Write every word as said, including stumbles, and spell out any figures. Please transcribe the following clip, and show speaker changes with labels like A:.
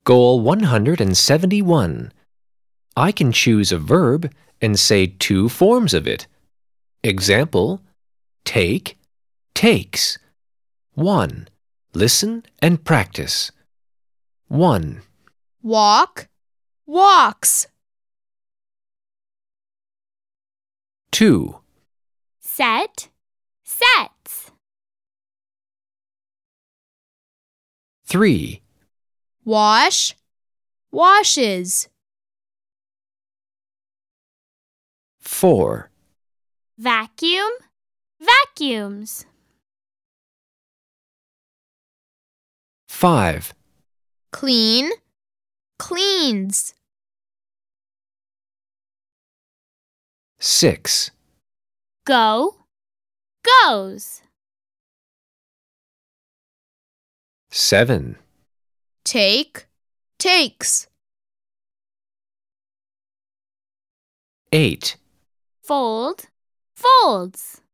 A: Goal one hundred seventy-one. I can choose a verb and say two forms of it. Example: take, takes. one. Listen and practice. one.
B: Walk, walks.
A: two.
C: Set, sets.
A: three.
B: Wash, washes.
A: four.
C: Vacuum, vacuums.
A: five.
B: Clean, cleans.
A: six.
C: Go, goes.
A: seven.
B: Take, takes.
A: eight.
C: Fold, folds.